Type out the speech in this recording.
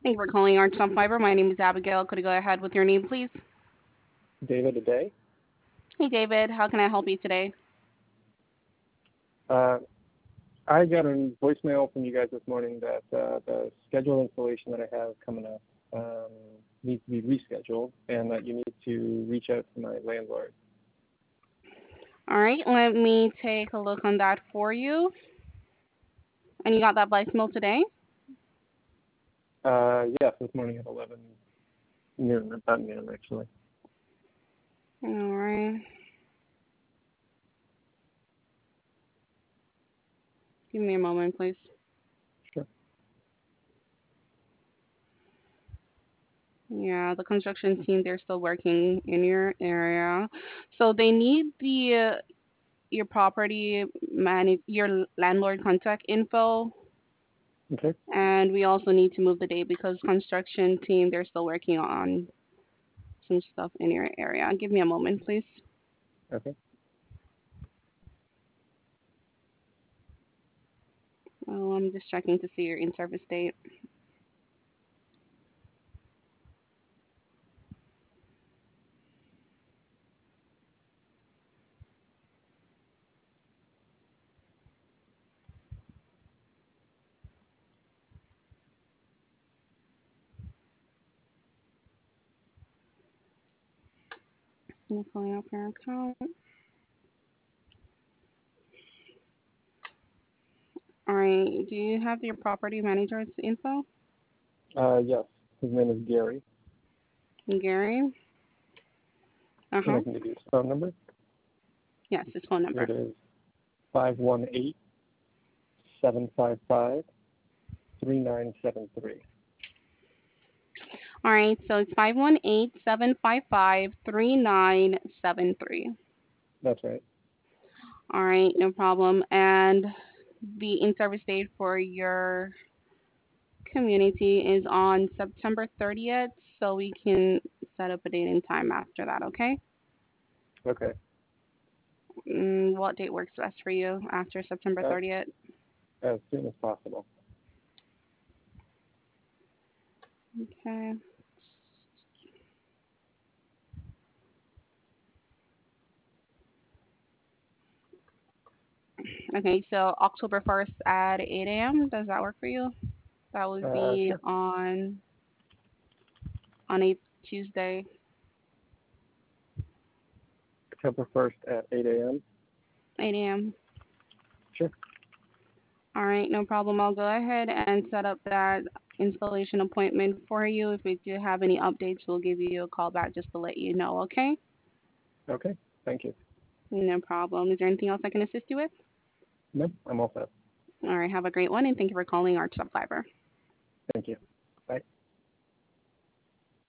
Thank you for calling Arch Fiber. My name is Abigail. Could you go ahead with your name, please? David today. Hey, David. How can I help you today? Uh, I got a voicemail from you guys this morning that the scheduled installation that I have coming up needs to be rescheduled and that you need to reach out to my landlord. All right, let me take a look on that for you. And you got that voicemail today? Yes, this morning at 11 noon, about noon actually. All right. Give me a moment, please. Sure. Yeah, the construction team, they're still working in your area. So they need the your property your landlord contact info, Okay. and we also need to move the date because construction team, they're still working on some stuff in your area. Give me a moment, please. Okay. Oh, I'm just checking to see your in-service date. I'm pulling up your account. All right. Do you have your property manager's info? Yes, his name is Gary, Gary? and Uh-huh. I can give you his phone number. Yes, his phone It number. is 518-755-3973. All right. So it's 518-755-3973. That's right. All right. No problem. And the in-service date for your community is on September 30th, so we can set up a date and time after that, okay? Okay. What date works best for you after September Uh, 30th? as soon as possible. Okay. Okay, so October 1st at 8 a.m. Does that work for you? That would be Sure. on a Tuesday. October 1st at 8 a.m. 8 a.m. Sure. All right, no problem. I'll go ahead and set up that installation appointment for you. If we do have any updates, we'll give you a call back just to let you know, okay? Okay. Thank you. No problem. Is there anything else I can assist you with? No, I'm all set. All right, have a great one, and thank you for calling Arch Fiber. Thank you.